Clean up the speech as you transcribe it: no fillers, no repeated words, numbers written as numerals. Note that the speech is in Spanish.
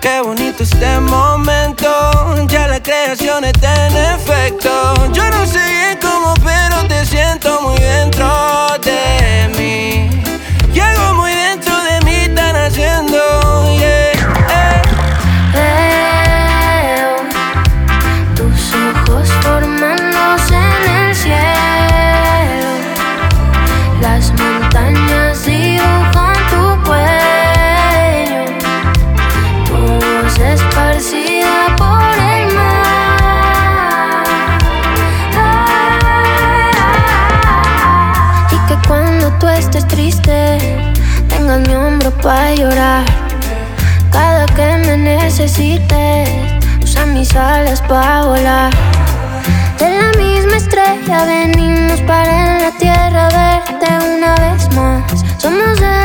Qué bonito este momento, ya la creación está en efecto. Yo no sé bien cómo, pero te siento muy dentro de mí. Y algo muy dentro de mí está naciendo, yeah. Veo tus ojos formándose en el cielo. Las montañas dibujan tu cuello. Tu voz esparcida por el mar. Y que cuando tú estés triste tengas mi hombro para llorar. Cada que me necesites, usa mis alas para volar. De la misma estrella venimos para en la tierra verte una vez más. Somos de